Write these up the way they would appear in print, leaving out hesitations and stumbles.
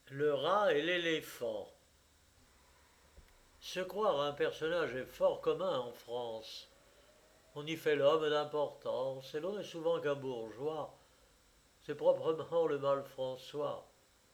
Le rat et l'éléphant. Se croire un personnage est fort commun en France. On y fait l'homme d'importance, et l'on est souvent qu'un bourgeois. C'est proprement le mal François.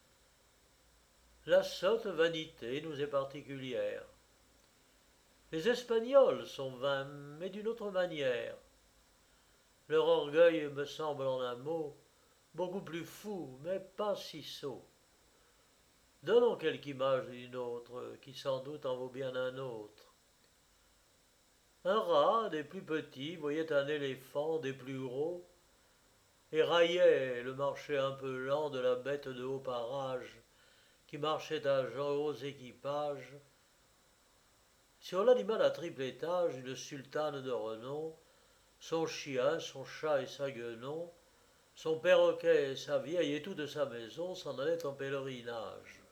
La sotte vanité nous est particulière. Les Espagnols sont vains, mais d'une autre manière. Leur orgueil me semble en un mot beaucoup plus fou, mais pas si sot. Donnons quelque image d'une autre, qui sans doute en vaut bien un autre. Un rat des plus petits voyait un éléphant des plus gros et raillait le marché un peu lent de la bête de haut parage qui marchait à gros équipages. Sur l'animal à triple étage, une sultane de renom, son chien, son chat et sa guenon, son perroquet et sa vieille et toute sa maison s'en allaient en pèlerinage.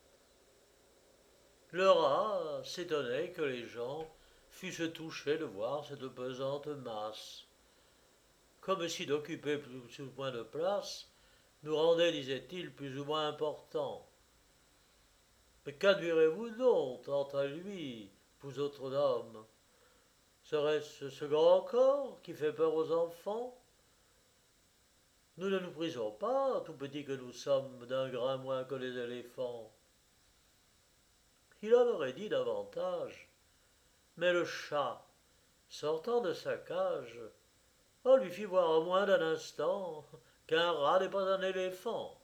Le rat s'étonnait que les gens fussent touchés de voir cette pesante masse. Comme si d'occuper plus ou moins de place nous rendait, disait-il, plus ou moins importants. Mais qu'admirez-vous donc, tant à lui, vous autres hommes? Serait-ce ce grand corps qui fait peur aux enfants? Nous ne nous prisons pas, tout petits que nous sommes, d'un grain moins que les éléphants. Il en aurait dit davantage, mais le chat, sortant de sa cage, on lui fit voir en moins d'un instant qu'un rat n'est pas un éléphant.